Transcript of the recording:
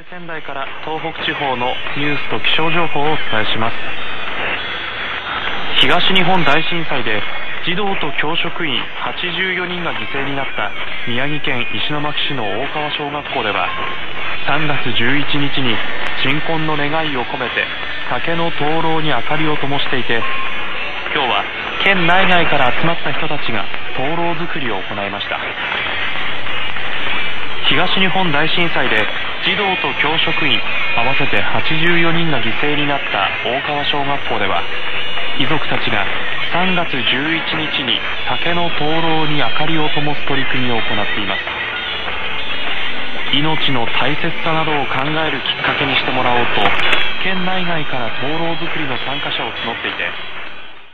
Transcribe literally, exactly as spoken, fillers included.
仙台から東北地方のニュースと気象情報をお伝えします。東日本大震災で児童と教職員はちじゅうよにんが犠牲になった宮城県石巻市の大川小学校では、さんがつじゅういちにちに鎮魂の願いを込めて竹の灯籠に明かりを灯していて、今日は県内外から集まった人たちが灯籠作りを行いました。東日本大震災で児童と教職員合わせてはちじゅうよにんが犠牲になった大川小学校では、遺族たちがさんがつじゅういちにちに竹の灯籠に明かりを灯す取り組みを行っています。命の大切さなどを考えるきっかけにしてもらおうと、県内外から灯籠作りの参加者を募っていて、